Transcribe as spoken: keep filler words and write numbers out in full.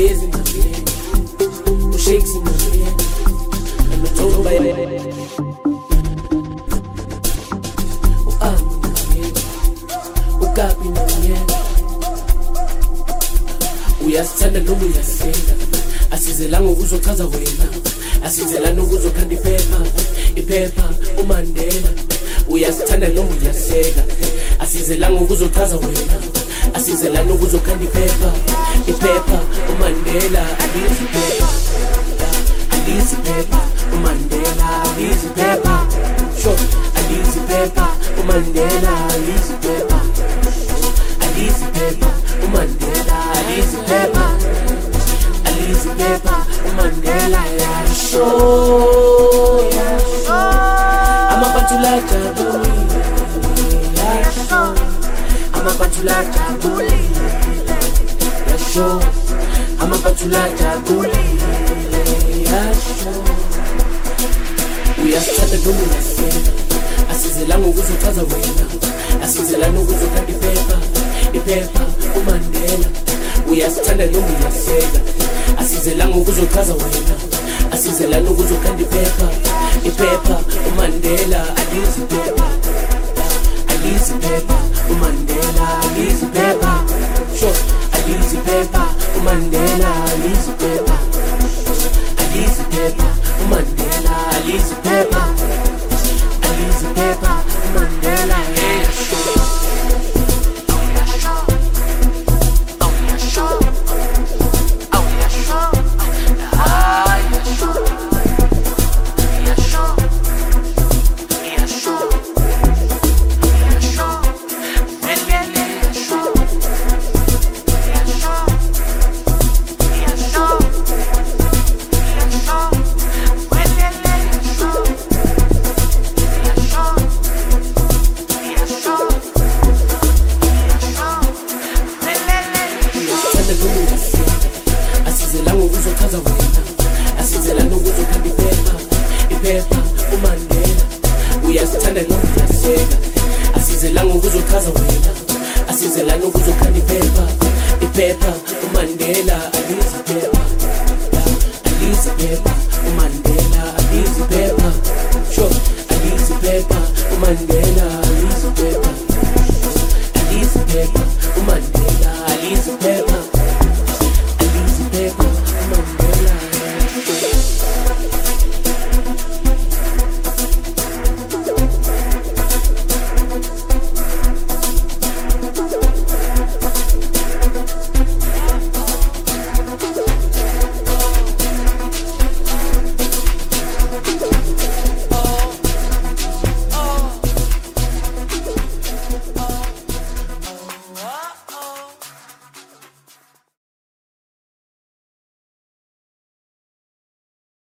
Years in my head, who shakes in my head, and the total by who arm in my head, who gap in my head. Uyasithanda noma uyasihlenga, asizelanga ukuzochaza wena, asizelana ukuzokhanda iphepha, iphepha uMandela. Uyasithanda noma uyasihlenga, asizelanga ukuzochaza wena, asizelana ukuzokhanda iphepha, iphepha uMandela. Alizi iphepha, alizi iphepha uMandela, alizi iphepha, sure, alizi iphepha uMandela, alizi iphepha, alizi iphepha uMandela, alizi iphepha, alizi iphepha uMandela. Yasho, yasho, amaphathula jabulile, yasho, amaphathula jabulile, yasho, amaphathula jabulile, yasho. Uyasithanda noma uyasihlenga, asizelanga ukuzochaza wena, asizelana ukuzokhanda iphepha, iphepha uMandela. Uyasithanda noma uyasihlenga, asizelanga ukuzochaza wena, asizelana ukuzokhanda iphepha, iphepha uMandela. Alizi iphepha, alizi iphepha uMandela, alizi iphepha, sure, alizi iphepha uMandela, alizi iphepha, alizi iphepha uMandela, alizi iphepha, alizi iphepha uMandela. Asizelanga ukuzochaza wena, asizelana ukuzokhanda iphepha, iphepha uMandela. Uyasithanda noma uyasihlenga, asizelanga ukuzochaza wena, asizelana ukuzokhanda iphepha, iphepha uMandela. Alizi iphepha, alizi iphepha